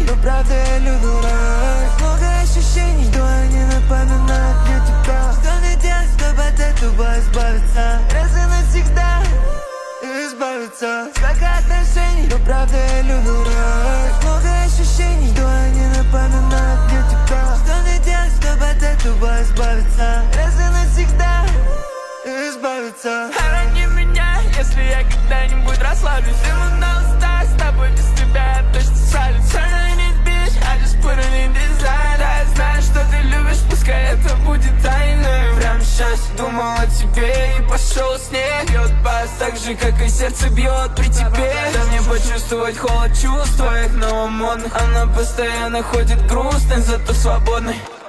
отношений, но правда я люблю дурак. Много ощущений, что они напоминают мне тебя. Что мне делать, чтобы от этого избавиться? Раз и навсегда избавиться. Сколько отношений, но правда я люблю дурак. Много ощущений, что они напоминают мне тебя. Что мне делать, чтобы от этого избавиться? Раз и навсегда избавиться. Хорони меня, если я когда-нибудь расслаблюсь. Ему на устах, с тобой без тебя я точно свалюсь. Turn on it, bitch, I just put it in design. Да, я знаю, что ты любишь, пускай это будет тайной. Прямо сейчас думал о тебе и пошел снег. Бьет бас так же, как и сердце бьет при тебе. Дай мне почувствовать холод чувств твоих новомодных. Она постоянно ходит грустной, зато свободной.